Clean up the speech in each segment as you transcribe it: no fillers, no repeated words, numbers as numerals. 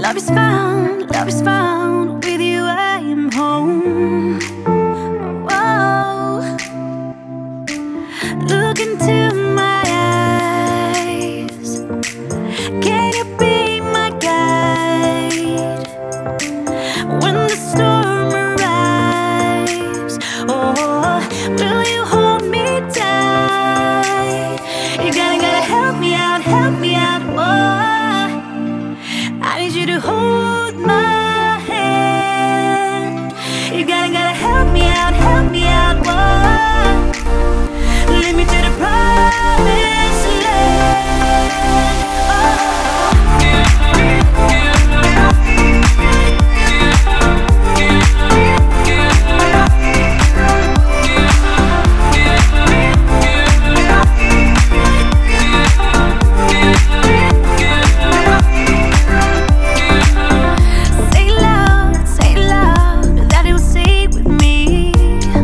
love is found. With you I am home. Whoa. Look into my eyes. Can you be my guide when the storm arrives? Oh, will you hold me tight? You gotta help me out, help me out. Oh, I need you to hold my hand. You gotta help me out, help me out. Oh, lead me to the promised land. Say loud, that it will stay with me.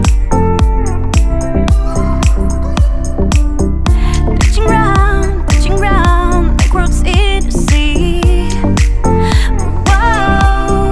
Touching round, like rocks in the sea. Whoa,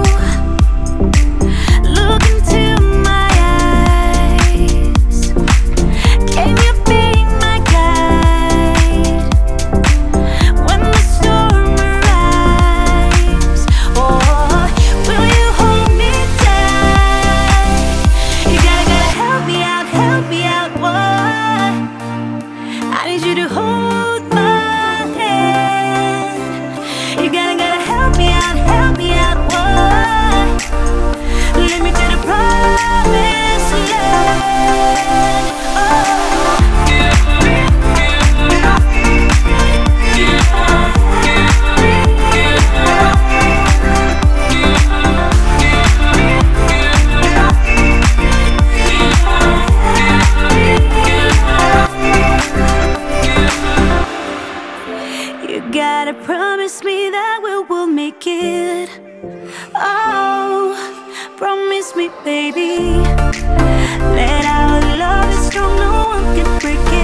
look into my eyes. Can you be my guide when the storm arrives? Or will you hold me tight? You gotta help me out, help me out. Whoa, I need you to hold my hand. You gotta help me out, help me out. Whoa, lead me to the promised land. You gotta promise me that we'll make it. Oh, promise me, baby, that our love is strong, no one can break it.